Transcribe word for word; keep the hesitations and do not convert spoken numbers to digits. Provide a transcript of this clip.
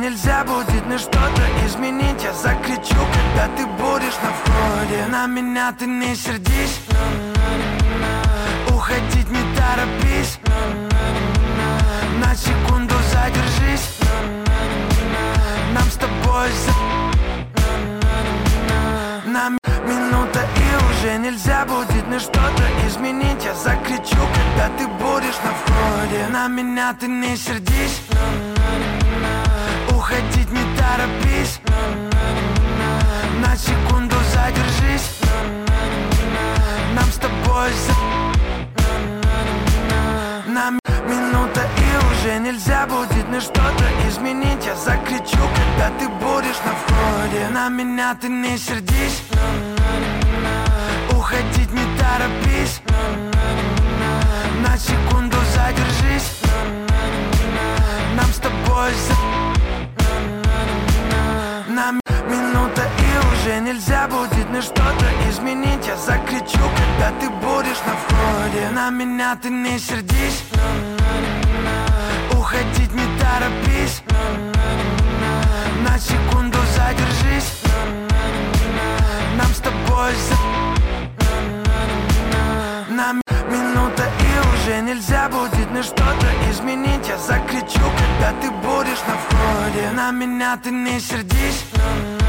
нельзя будет мне что-то изменить. Я закричу, когда ты будешь на входе. На меня ты не сердись, уходить не торопись, на секунду задержись. Нам с тобой за... На минута и уже нельзя будет мне что-то изменить. Я закричу, когда ты будешь на входе. На меня ты не сердись, уходить не торопись, на секунду задержись. Нам с тобой за... На минута и уже нельзя будет мне что-то изменить. Я закричу, когда ты будешь на входе. На меня ты не сердись, уходить не торопись, на секунду задержись. Нам с тобой за... На минута и уже нельзя будет мне что-то изменить. Я закричу, когда ты будешь на входе. На меня ты не сердись, уходить не торопись, на секунду задержись. Нам с тобой за... На минута и уже нельзя будет мне что-то изменить. Я закричу, когда ты будешь на входе. На меня ты не сердись,